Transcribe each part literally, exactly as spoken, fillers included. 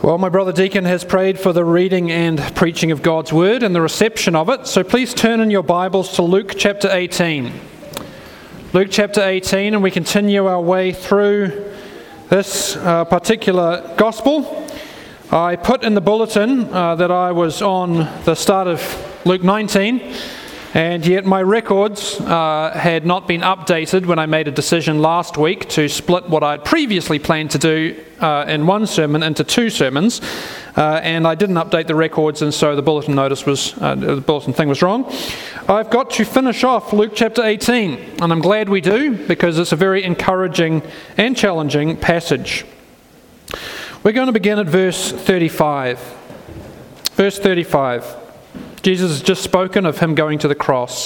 Well, my brother Deacon has prayed for the reading and preaching of God's Word and the reception of it. So please turn in your Bibles to Luke chapter eighteen. Luke chapter eighteen, and we continue our way through this uh, particular Gospel. I put in the bulletin uh, that I was on the start of Luke nineteen, and yet my records uh, had not been updated when I made a decision last week to split what I'd previously planned to do uh, in one sermon into two sermons, uh, and I didn't update the records, and so the bulletin notice was, uh, the bulletin thing was wrong. I've got to finish off Luke chapter eighteen, and I'm glad we do, because it's a very encouraging and challenging passage. We're going to begin at verse thirty-five. Verse thirty-five. Jesus has just spoken of him going to the cross.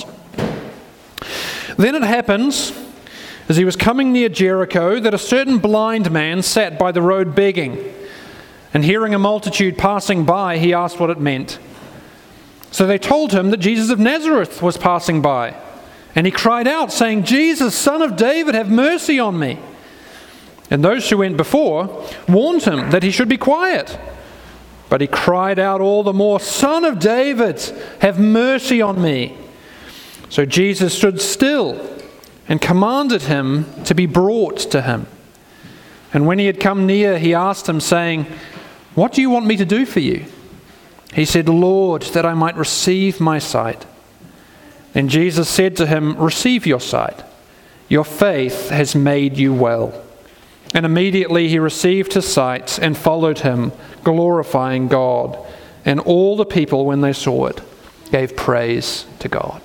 Then it happens, as he was coming near Jericho, that a certain blind man sat by the road begging. And hearing a multitude passing by, he asked what it meant. So they told him that Jesus of Nazareth was passing by. And he cried out, saying, "Jesus, Son of David, have mercy on me." And those who went before warned him that he should be quiet. But he cried out all the more, "Son of David, have mercy on me." So Jesus stood still and commanded him to be brought to him. And when he had come near, he asked him, saying, "What do you want me to do for you?" He said, "Lord, that I might receive my sight." Then Jesus said to him, "Receive your sight. Your faith has made you well." And immediately he received his sight and followed him, glorifying God. And all the people, when they saw it, gave praise to God.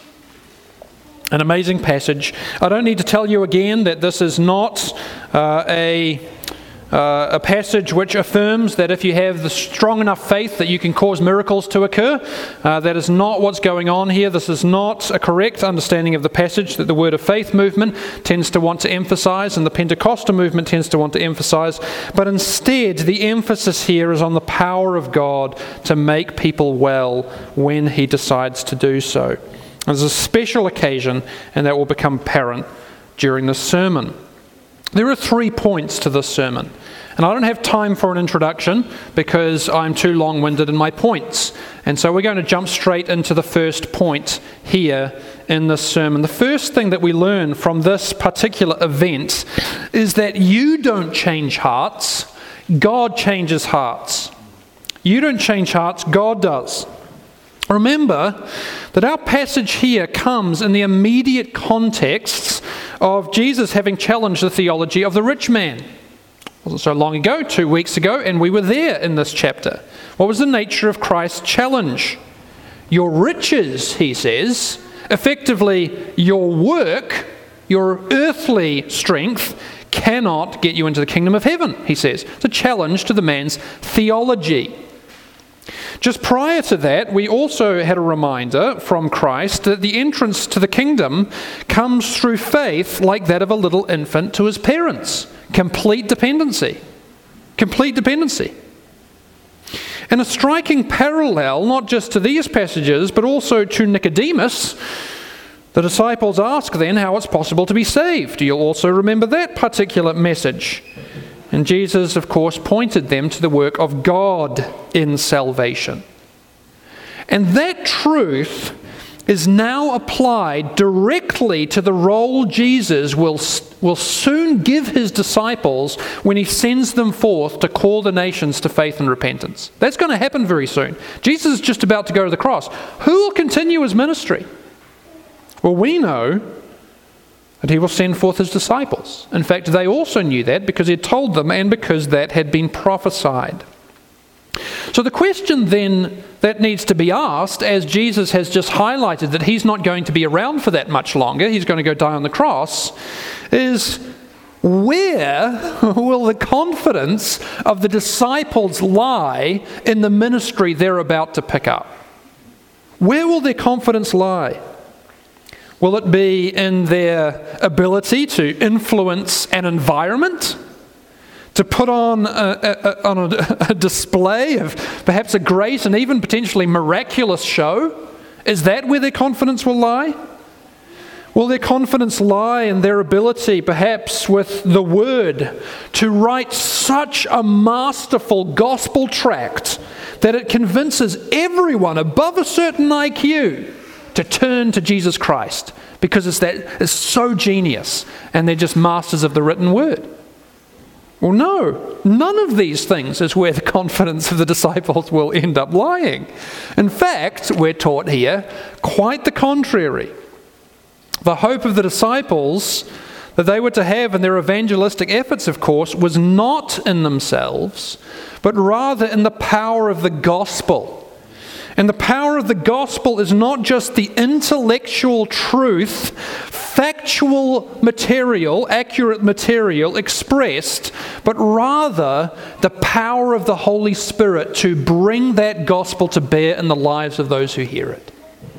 An amazing passage. I don't need to tell you again that this is not uh, a, uh, a passage which affirms that if you have the strong enough faith that you can cause miracles to occur. Uh, that is not what's going on here. This is not a correct understanding of the passage that the Word of Faith movement tends to want to emphasize and the Pentecostal movement tends to want to emphasize. But instead, the emphasis here is on the power of God to make people well when He decides to do so. There's a special occasion, and that will become apparent during this sermon. There are three points to this sermon, and I don't have time for an introduction because I'm too long-winded in my points. And so we're going to jump straight into the first point here in this sermon. The first thing that we learn from this particular event is that you don't change hearts, God changes hearts. You don't change hearts, God does. Remember that our passage here comes in the immediate contexts of Jesus having challenged the theology of the rich man. It wasn't so long ago, two weeks ago, and we were there in this chapter. What was the nature of Christ's challenge? Your riches, he says, effectively your work, your earthly strength, cannot get you into the kingdom of heaven, he says. It's a challenge to the man's theology. Just prior to that, we also had a reminder from Christ that the entrance to the kingdom comes through faith like that of a little infant to his parents. Complete dependency. Complete dependency. And a striking parallel, not just to these passages, but also to Nicodemus, the disciples ask then how it's possible to be saved. You'll also remember that particular message. And Jesus, of course, pointed them to the work of God in salvation. And that truth is now applied directly to the role Jesus will, will soon give his disciples when he sends them forth to call the nations to faith and repentance. That's going to happen very soon. Jesus is just about to go to the cross. Who will continue his ministry? Well, we know that he will send forth his disciples. In fact, they also knew that because he had told them and because that had been prophesied. So the question then that needs to be asked, as Jesus has just highlighted that he's not going to be around for that much longer, he's going to go die on the cross, is where will the confidence of the disciples lie in the ministry they're about to pick up? Where will their confidence lie? Will it be in their ability to influence an environment? To put on a, a, on a, a display of perhaps a great and even potentially miraculous show? Is that where their confidence will lie? Will their confidence lie in their ability, perhaps with the Word, to write such a masterful gospel tract that it convinces everyone above a certain I Q to turn to Jesus Christ because it's that it's so genius and they're just masters of the written Word? Well, no, none of these things is where the confidence of the disciples will end up lying. In fact, we're taught here quite the contrary. The hope of the disciples that they were to have in their evangelistic efforts, of course, was not in themselves, but rather in the power of the gospel. And the power of the gospel is not just the intellectual truth, factual material, accurate material expressed, but rather the power of the Holy Spirit to bring that gospel to bear in the lives of those who hear it.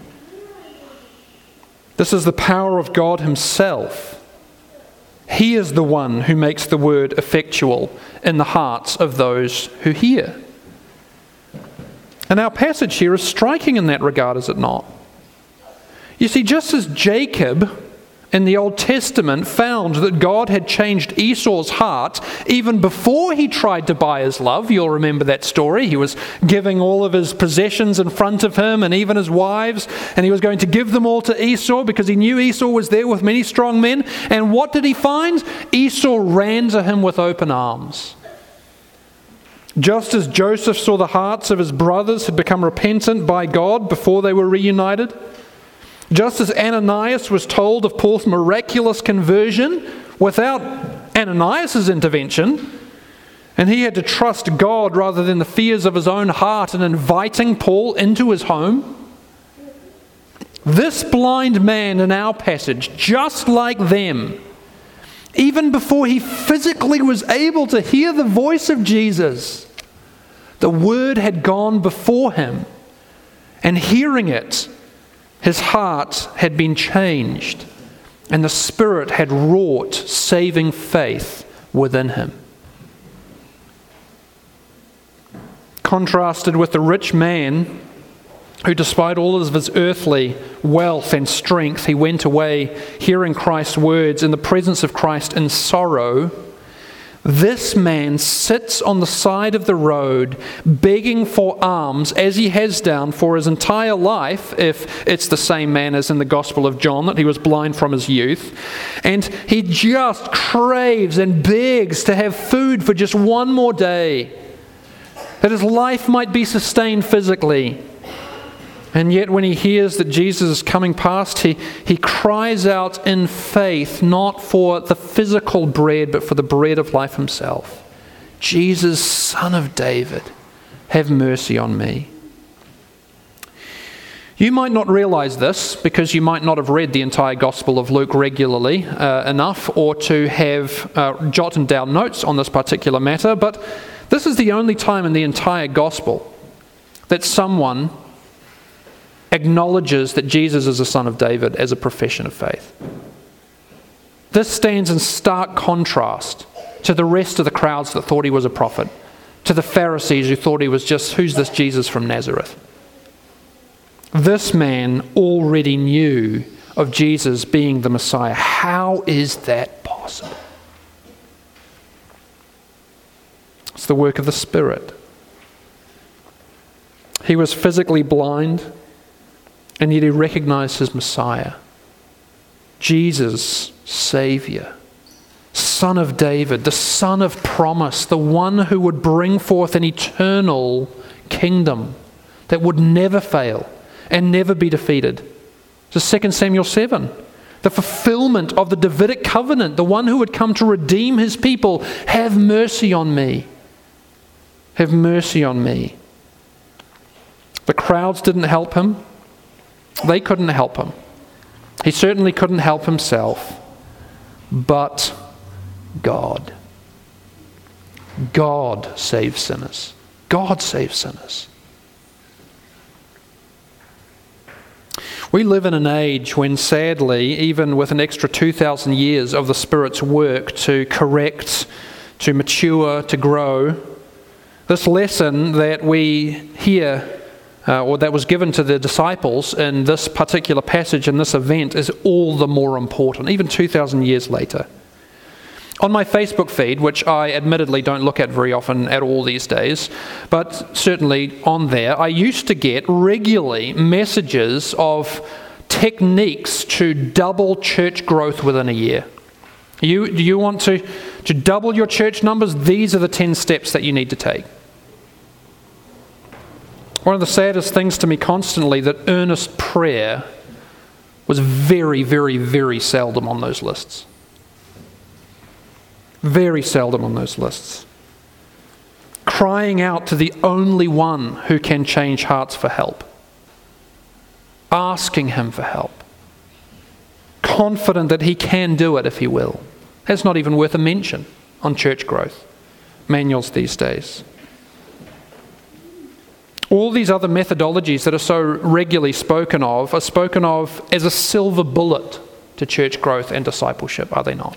This is the power of God Himself. He is the one who makes the word effectual in the hearts of those who hear. And our passage here is striking in that regard, is it not? You see, just as Jacob in the Old Testament found that God had changed Esau's heart even before he tried to buy his love. You'll remember that story. He was giving all of his possessions in front of him and even his wives, and he was going to give them all to Esau because he knew Esau was there with many strong men. And what did he find? Esau ran to him with open arms. Just as Joseph saw the hearts of his brothers had become repentant by God before they were reunited, just as Ananias was told of Paul's miraculous conversion without Ananias' intervention, and he had to trust God rather than the fears of his own heart in inviting Paul into his home, this blind man in our passage, just like them, even before he physically was able to hear the voice of Jesus, the word had gone before him, and hearing it, his heart had been changed, and the Spirit had wrought saving faith within him. Contrasted with the rich man who, despite all of his earthly wealth and strength, he went away hearing Christ's words in the presence of Christ in sorrow, this man sits on the side of the road begging for alms, as he has done for his entire life, if it's the same man as in the Gospel of John, that he was blind from his youth. And he just craves and begs to have food for just one more day, that his life might be sustained physically. And yet when he hears that Jesus is coming past, he, he cries out in faith, not for the physical bread, but for the bread of life himself. Jesus, Son of David, have mercy on me. You might not realize this because you might not have read the entire Gospel of Luke regularly uh, enough, or to have uh, jotted down notes on this particular matter, but this is the only time in the entire Gospel that someone acknowledges that Jesus is the Son of David as a profession of faith. This stands in stark contrast to the rest of the crowds that thought he was a prophet, to the Pharisees who thought he was just, who's this Jesus from Nazareth? This man already knew of Jesus being the Messiah. How is that possible? It's the work of the Spirit. He was physically blind, and yet he recognized his Messiah. Jesus, Savior, Son of David, the Son of promise, the one who would bring forth an eternal kingdom that would never fail and never be defeated. So Second Samuel seven, the fulfillment of the Davidic covenant, the one who would come to redeem his people. Have mercy on me. Have mercy on me. The crowds didn't help him. They couldn't help him. He certainly couldn't help himself. But God. God saves sinners. God saves sinners. We live in an age when, sadly, even with an extra two thousand years of the Spirit's work to correct, to mature, to grow, this lesson that we hear uh, or that was given to the disciples in this particular passage, in this event, is all the more important, even two thousand years later. On my Facebook feed, which I admittedly don't look at very often at all these days, but certainly on there, I used to get regularly messages of techniques to double church growth within a year. You, do you want to, to double your church numbers? These are the ten steps that you need to take. One of the saddest things to me constantly, that earnest prayer was very, very, very seldom on those lists. Very seldom on those lists. Crying out to the only one who can change hearts for help. Asking him for help. Confident that he can do it if he will. That's not even worth a mention on church growth manuals these days. All these other methodologies that are so regularly spoken of are spoken of as a silver bullet to church growth and discipleship, are they not?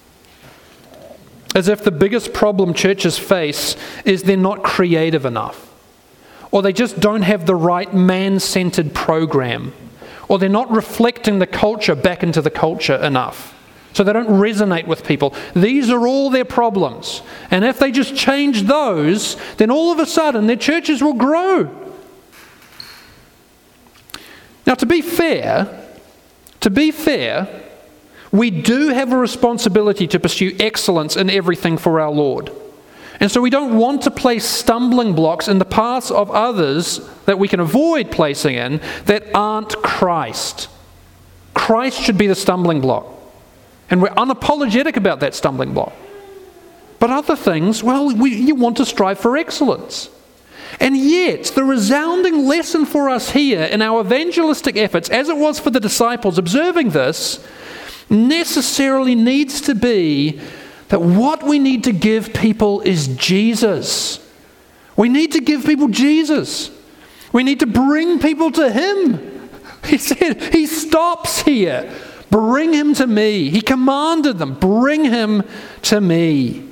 As if the biggest problem churches face is they're not creative enough, or they just don't have the right man-centered program, or they're not reflecting the culture back into the culture enough, so they don't resonate with people. These are all their problems, and if they just change those, then all of a sudden their churches will grow. Now, to be fair, to be fair, we do have a responsibility to pursue excellence in everything for our Lord. And so we don't want to place stumbling blocks in the paths of others that we can avoid placing in that aren't Christ. Christ should be the stumbling block. And we're unapologetic about that stumbling block. But other things, well, we, you want to strive for excellence. And yet, the resounding lesson for us here in our evangelistic efforts, as it was for the disciples observing this, necessarily needs to be that what we need to give people is Jesus. We need to give people Jesus. We need to bring people to Him. He said, He stops here. Bring him to me. He commanded them, bring him to me.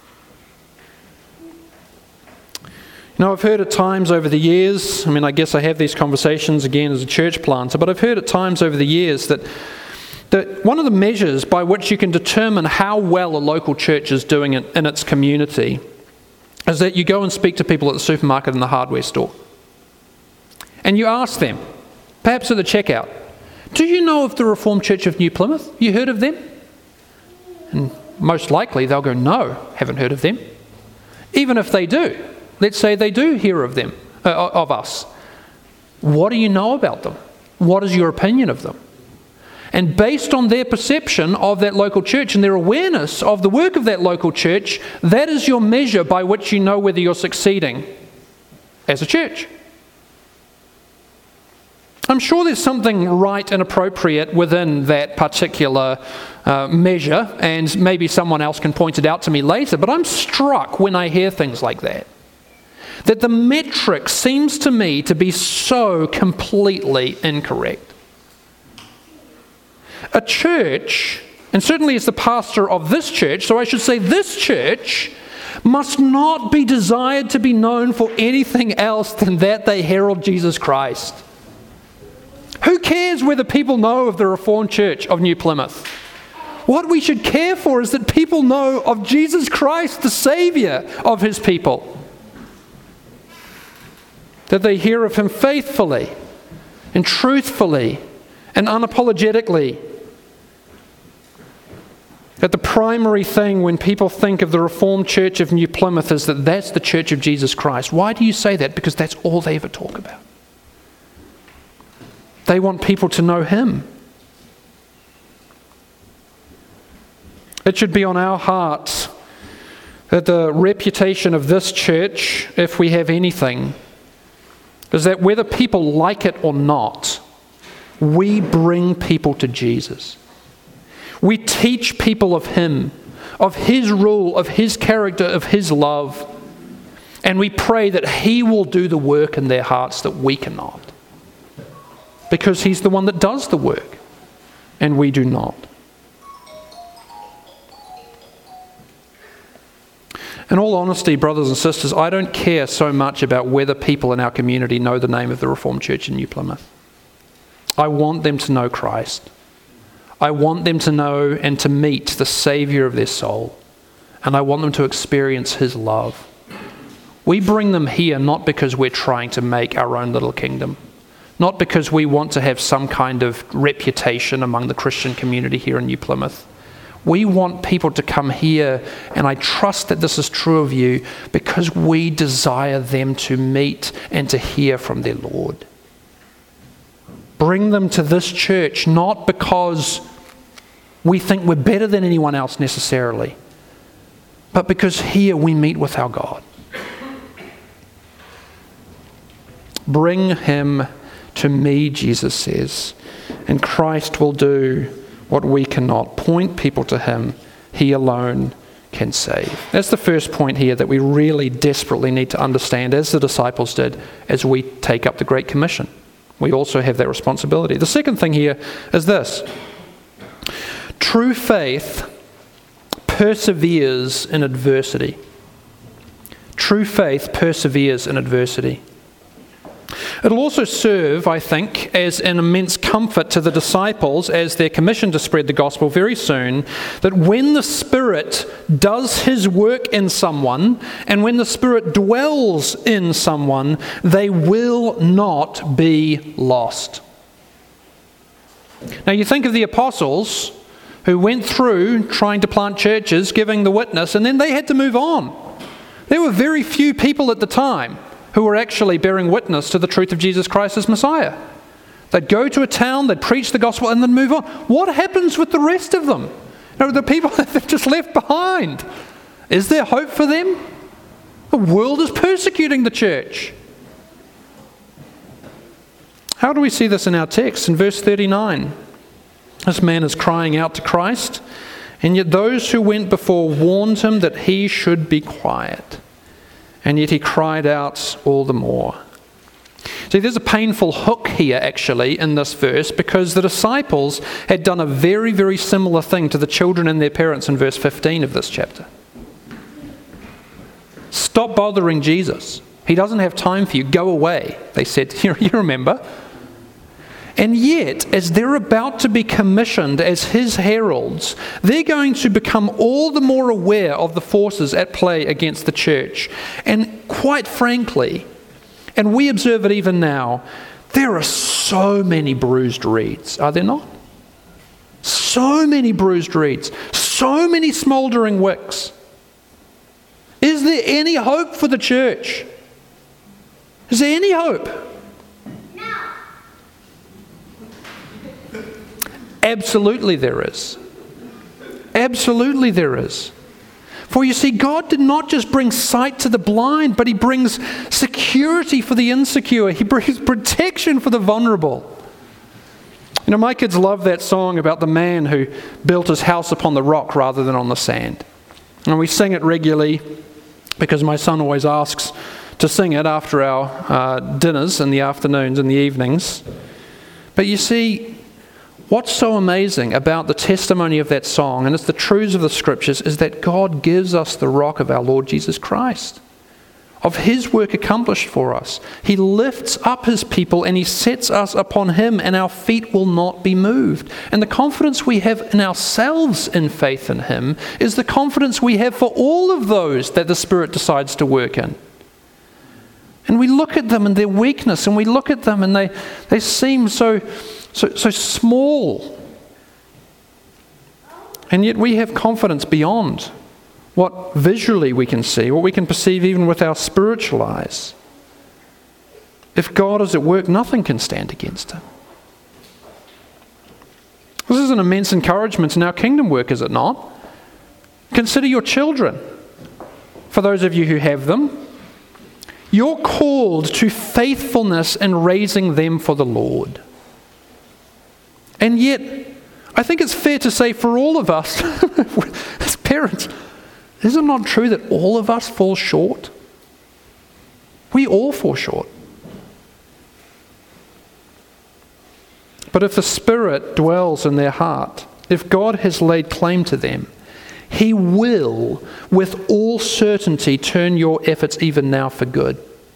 You know, I've heard at times over the years, I mean, I guess I have these conversations again as a church planter, but I've heard at times over the years that that one of the measures by which you can determine how well a local church is doing it in its community is that you go and speak to people at the supermarket and the hardware store. And you ask them, perhaps at the checkout, do you know of the Reformed Church of New Plymouth? You heard of them? And most likely they'll go, no, haven't heard of them. Even if they do, let's say they do hear of them, uh, of us. What do you know about them? What is your opinion of them? And based on their perception of that local church and their awareness of the work of that local church, that is your measure by which you know whether you're succeeding as a church. I'm sure there's something right and appropriate within that particular uh, measure, and maybe someone else can point it out to me later, but I'm struck when I hear things like that. That the metric seems to me to be so completely incorrect. A church, and certainly as the pastor of this church, so I should say this church, must not be desired to be known for anything else than that they herald Jesus Christ. Who cares whether people know of the Reformed Church of New Plymouth? What we should care for is that people know of Jesus Christ, the Saviour of His people. That they hear of Him faithfully and truthfully and unapologetically. That the primary thing when people think of the Reformed Church of New Plymouth is that that's the Church of Jesus Christ. Why do you say that? Because that's all they ever talk about. They want people to know Him. It should be on our hearts that the reputation of this church, if we have anything, is that whether people like it or not, we bring people to Jesus. We teach people of Him, of His rule, of His character, of His love. And we pray that He will do the work in their hearts that we cannot. Because He's the one that does the work, and we do not. In all honesty, brothers and sisters, I don't care so much about whether people in our community know the name of the Reformed Church in New Plymouth. I want them to know Christ. I want them to know and to meet the Saviour of their soul. And I want them to experience His love. We bring them here not because we're trying to make our own little kingdom. Not because we want to have some kind of reputation among the Christian community here in New Plymouth. We want people to come here, and I trust that this is true of you, because we desire them to meet and to hear from their Lord. Bring them to this church, not because we think we're better than anyone else necessarily, but because here we meet with our God. Bring him to me, Jesus says, and Christ will do what we cannot. Point people to him. He alone can save. That's the first point here that we really desperately need to understand, as the disciples did, as we take up the Great Commission. We also have that responsibility. The second thing here is this. True faith perseveres in adversity. True faith perseveres in adversity. It'll also serve, I think, as an immense comfort to the disciples as they're commissioned to spread the gospel very soon, that when the Spirit does his work in someone, and when the Spirit dwells in someone, they will not be lost. Now you think of the apostles who went through trying to plant churches, giving the witness, and then they had to move on. There were very few people at the time who were actually bearing witness to the truth of Jesus Christ as Messiah. They'd go to a town, they'd preach the gospel, and then move on. What happens with the rest of them? You know, the people that they've just left behind. Is there hope for them? The world is persecuting the church. How do we see this in our text? In verse thirty-nine, this man is crying out to Christ, and yet those who went before warned him that he should be quiet. And yet he cried out all the more. See, there's a painful hook here actually in this verse, because the disciples had done a very, very similar thing to the children and their parents in verse fifteen of this chapter. Stop bothering Jesus. He doesn't have time for you. Go away, they said. You remember? And yet, as they're about to be commissioned as his heralds, they're going to become all the more aware of the forces at play against the church. And quite frankly, and we observe it even now, there are so many bruised reeds, are there not? So many bruised reeds, so many smouldering wicks. Is there any hope for the church? Is there any hope? Absolutely there is. Absolutely there is. For you see, God did not just bring sight to the blind, but he brings security for the insecure. He brings protection for the vulnerable. You know, my kids love that song about the man who built his house upon the rock rather than on the sand. And we sing it regularly because my son always asks to sing it after our uh, dinners in the afternoons and the evenings. But you see, what's so amazing about the testimony of that song, and it's the truths of the Scriptures, is that God gives us the rock of our Lord Jesus Christ, of his work accomplished for us. He lifts up his people and he sets us upon him, and our feet will not be moved. And the confidence we have in ourselves in faith in him is the confidence we have for all of those that the Spirit decides to work in. And we look at them and their weakness, and we look at them and they, they seem so... So, so small. And yet we have confidence beyond what visually we can see, what we can perceive even with our spiritual eyes. If God is at work, nothing can stand against him. This is an immense encouragement in our kingdom work, is it not? Consider your children. For those of you who have them, you're called to faithfulness in raising them for the Lord. And yet, I think it's fair to say for all of us, as parents, is it not true that all of us fall short? We all fall short. But if the Spirit dwells in their heart, if God has laid claim to them, He will, with all certainty, turn your efforts even now for good.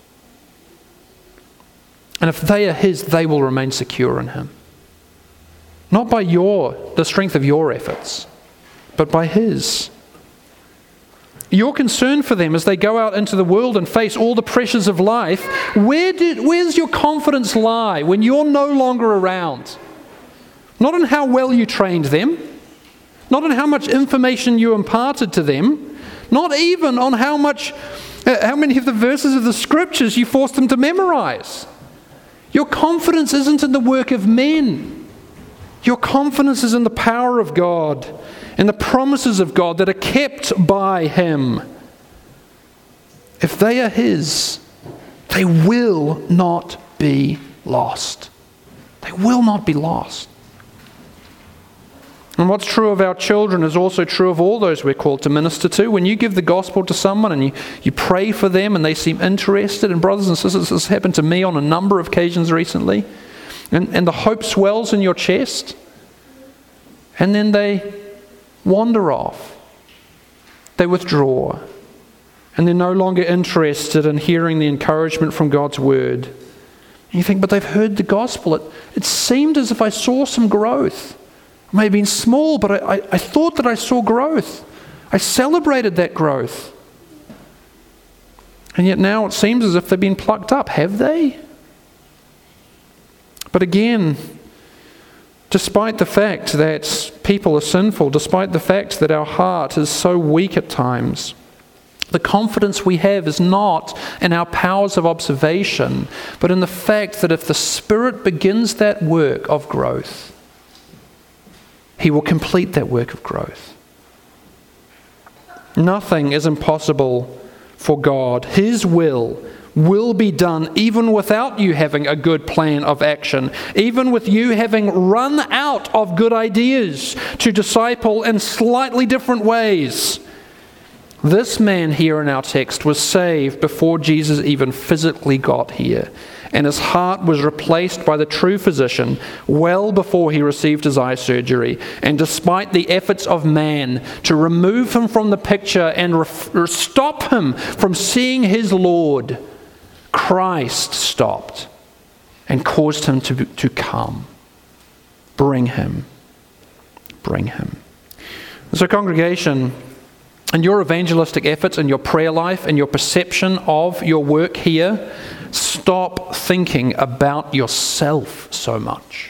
And if they are His, they will remain secure in Him. Not by your, the strength of your efforts, but by His. Your concern for them as they go out into the world and face all the pressures of life, where did, where does your confidence lie when you're no longer around? Not in how well you trained them, not in how much information you imparted to them, not even on how much, uh, how many of the verses of the Scriptures you forced them to memorize. Your confidence isn't in the work of men. Your confidence is in the power of God and the promises of God that are kept by Him. If they are His, they will not be lost. They will not be lost. And what's true of our children is also true of all those we're called to minister to. When you give the gospel to someone and you, you pray for them and they seem interested, and brothers and sisters, this has happened to me on a number of occasions recently, and, and the hope swells in your chest, and then they wander off. They withdraw, and they're no longer interested in hearing the encouragement from God's word. And you think, but they've heard the gospel. It, it seemed as if I saw some growth. It may have been small, but I, I, I thought that I saw growth. I celebrated that growth. And yet now it seems as if they've been plucked up. Have they? But again, despite the fact that people are sinful, despite the fact that our heart is so weak at times, the confidence we have is not in our powers of observation, but in the fact that if the Spirit begins that work of growth, He will complete that work of growth. Nothing is impossible for God. His will will be done even without you having a good plan of action, even with you having run out of good ideas to disciple in slightly different ways. This man here in our text was saved before Jesus even physically got here, and his heart was replaced by the true physician well before he received his eye surgery. And despite the efforts of man to remove him from the picture and re- stop him from seeing his Lord, Christ stopped and caused him to, to come. Bring him. Bring him. So, congregation, in your evangelistic efforts, in your prayer life, in your perception of your work here, stop thinking about yourself so much.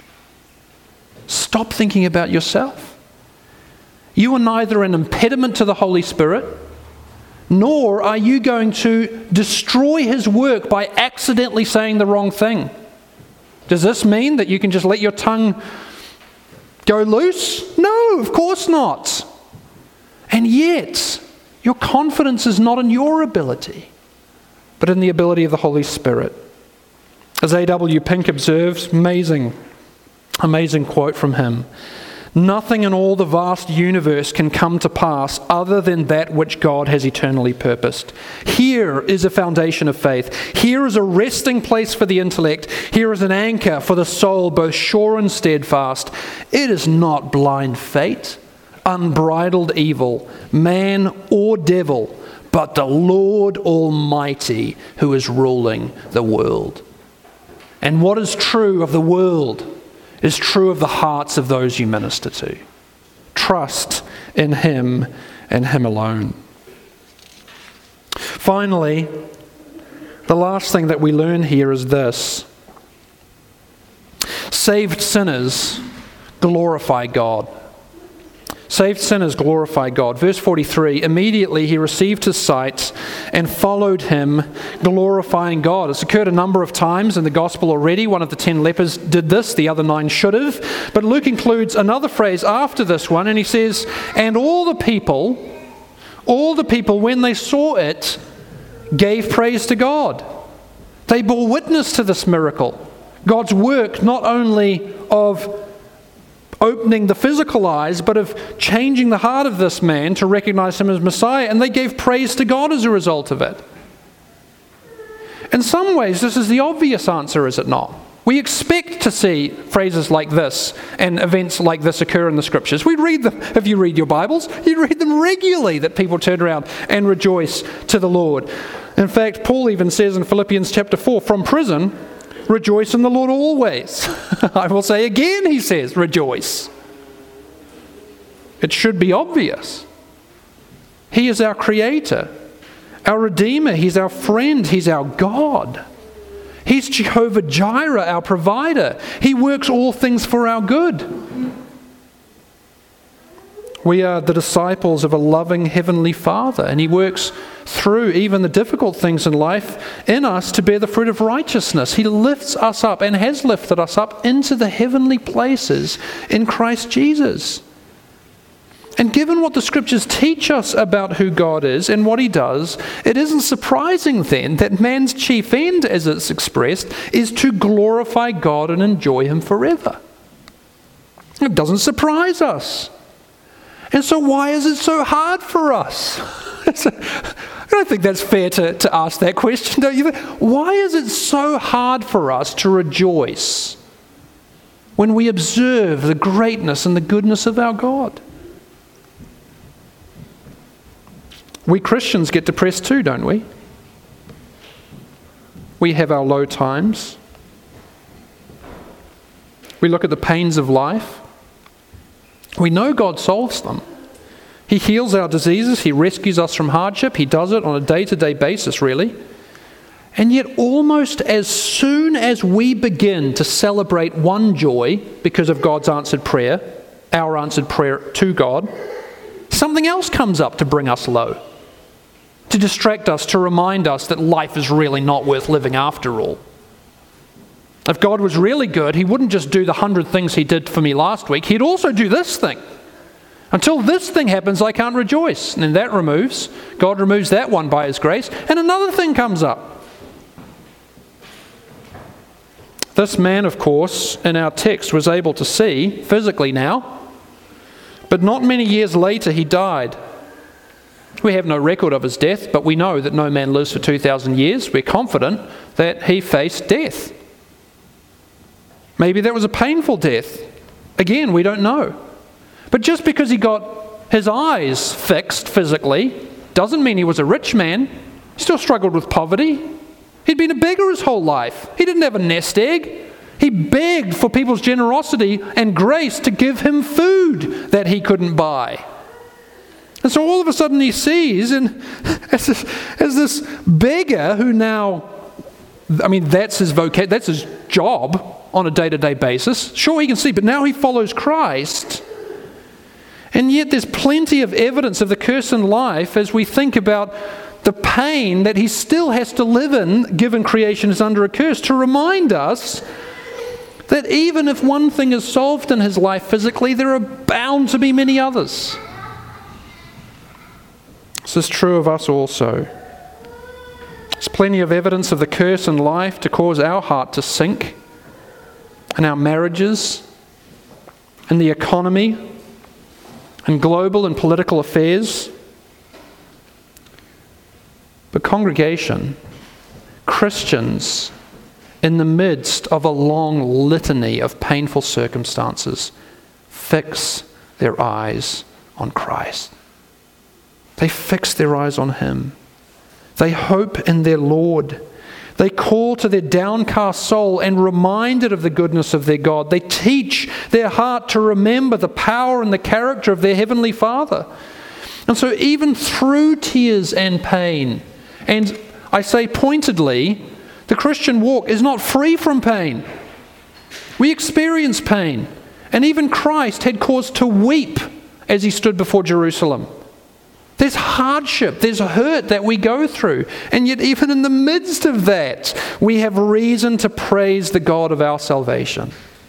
Stop thinking about yourself. You are neither an impediment to the Holy Spirit, nor are you going to destroy His work by accidentally saying the wrong thing. Does this mean that you can just let your tongue go loose? No, of course not. And yet, your confidence is not in your ability, but in the ability of the Holy Spirit. As A W Pink observes, amazing, amazing quote from him, "Nothing in all the vast universe can come to pass other than that which God has eternally purposed. Here is a foundation of faith. Here is a resting place for the intellect. Here is an anchor for the soul, both sure and steadfast. It is not blind fate, unbridled evil, man or devil, but the Lord Almighty who is ruling the world." And what is true of the world is true of the hearts of those you minister to. Trust in Him and Him alone. Finally, the last thing that we learn here is this: saved sinners glorify God. Saved sinners glorify God. Verse forty-three, immediately he received his sight and followed him, glorifying God. It's occurred a number of times in the gospel already. One of the ten lepers did this, the other nine should have. But Luke includes another phrase after this one, and he says, and all the people, all the people, when they saw it, gave praise to God. They bore witness to this miracle. God's work not only of opening the physical eyes, but of changing the heart of this man to recognize him as Messiah, and they gave praise to God as a result of it. In some ways, this is the obvious answer, is it not? We expect to see phrases like this and events like this occur in the Scriptures. We read them, if you read your Bibles, you read them happen regularly that people turn around and rejoice to the Lord. In fact, Paul even says in Philippians chapter four, from prison, rejoice in the Lord always. I will say again, he says, rejoice. It should be obvious. He is our Creator, our Redeemer. He's our friend. He's our God. He's Jehovah Jireh, our provider. He works all things for our good. We are the disciples of a loving Heavenly Father, and He works through even the difficult things in life in us to bear the fruit of righteousness. He lifts us up and has lifted us up into the heavenly places in Christ Jesus. And given what the Scriptures teach us about who God is and what He does, it isn't surprising then that man's chief end, as it's expressed, is to glorify God and enjoy Him forever. It doesn't surprise us. And so why is it so hard for us? I don't think that's fair to, to ask that question, don't you? Why is it so hard for us to rejoice when we observe the greatness and the goodness of our God? We Christians get depressed too, don't we? We have our low times. We look at the pains of life. We know God solves them. He heals our diseases. He rescues us from hardship. He does it on a day-to-day basis, really. And yet, almost as soon as we begin to celebrate one joy because of God's answered prayer, our answered prayer to God, something else comes up to bring us low, to distract us, to remind us that life is really not worth living after all. If God was really good, He wouldn't just do the hundred things He did for me last week. He'd also do this thing. Until this thing happens, I can't rejoice. And then that removes, God removes that one by His grace, and another thing comes up. This man, of course, in our text was able to see physically now, but not many years later he died. We have no record of his death, but we know that no man lives for two thousand years. We're confident that he faced death. Maybe that was a painful death. Again, we don't know. But just because he got his eyes fixed physically doesn't mean he was a rich man. He still struggled with poverty. He'd been a beggar his whole life. He didn't have a nest egg. He begged for people's generosity and grace to give him food that he couldn't buy. And so all of a sudden he sees, and as this, as this beggar who now, I mean, that's his vocation, that's his job on a day-to-day basis. Sure, he can see, but now he follows Christ. And yet there's plenty of evidence of the curse in life as we think about the pain that he still has to live in, given creation is under a curse, to remind us that even if one thing is solved in his life physically, there are bound to be many others. This is true of us also. There's plenty of evidence of the curse in life to cause our heart to sink in our marriages, in the economy, in global and political affairs. But congregation, Christians, in the midst of a long litany of painful circumstances, fix their eyes on Christ. They fix their eyes on Him. They hope in their Lord. They call to their downcast soul and remind it of the goodness of their God. They teach their heart to remember the power and the character of their Heavenly Father. And so even through tears and pain, and I say pointedly, the Christian walk is not free from pain. We experience pain. And even Christ had cause to weep as He stood before Jerusalem. There's hardship, there's hurt that we go through. And yet even in the midst of that, we have reason to praise the God of our salvation.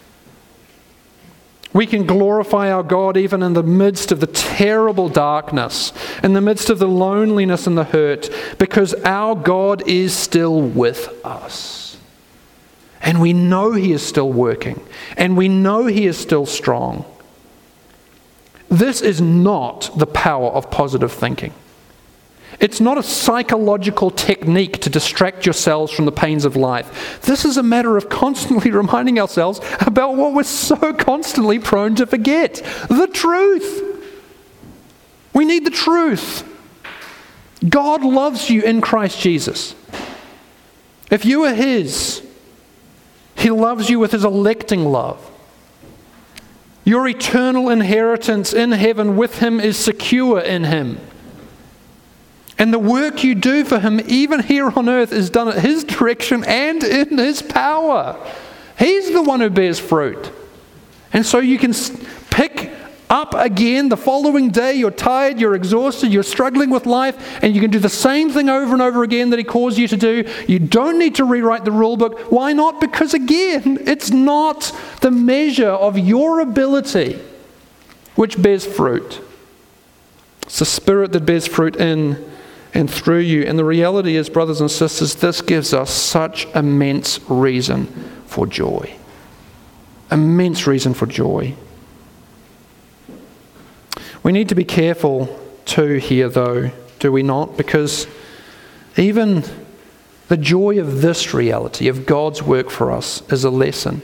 We can glorify our God even in the midst of the terrible darkness, in the midst of the loneliness and the hurt, because our God is still with us. And we know He is still working, and we know He is still strong. This is not the power of positive thinking. It's not a psychological technique to distract yourselves from the pains of life. This is a matter of constantly reminding ourselves about what we're so constantly prone to forget: the truth. We need the truth. God loves you in Christ Jesus. If you are His, He loves you with His electing love. Your eternal inheritance in heaven with Him is secure in Him. And the work you do for Him, even here on earth, is done at His direction and in His power. He's the one who bears fruit. And so you can pick up again the following day. You're tired, you're exhausted, you're struggling with life, and you can do the same thing over and over again that He calls you to do. You don't need to rewrite the rule book. Why not? Because again, it's not the measure of your ability which bears fruit. It's the Spirit that bears fruit in and through you. And the reality is, brothers and sisters, this gives us such immense reason for joy. Immense reason for joy. We need to be careful too here, though, do we not? Because even the joy of this reality, of God's work for us, is a lesson.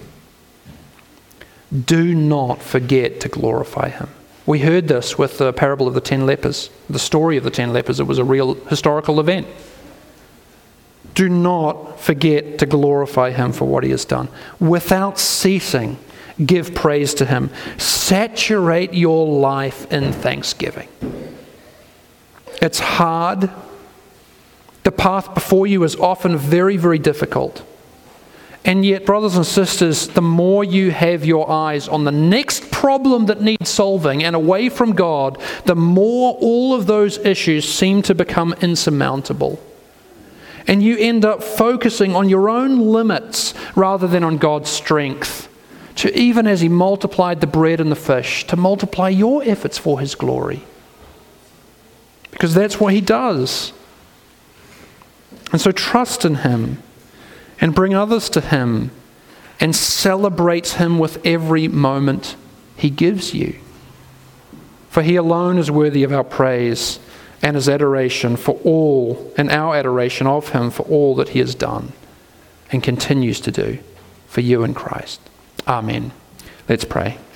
Do not forget to glorify Him. We heard this with the parable of the ten lepers, the story of the ten lepers. It was a real historical event. Do not forget to glorify Him for what He has done. Without ceasing, give praise to Him. Saturate your life in thanksgiving. It's hard. The path before you is often very, very difficult. And yet, brothers and sisters, the more you have your eyes on the next problem that needs solving and away from God, the more all of those issues seem to become insurmountable. And you end up focusing on your own limits rather than on God's strength. To even as He multiplied the bread and the fish, to multiply your efforts for His glory. Because that's what He does. And so trust in Him. And bring others to Him, and celebrate Him with every moment He gives you. For He alone is worthy of our praise and His adoration for all, and our adoration of Him for all that He has done and continues to do for you in Christ. Amen. Let's pray.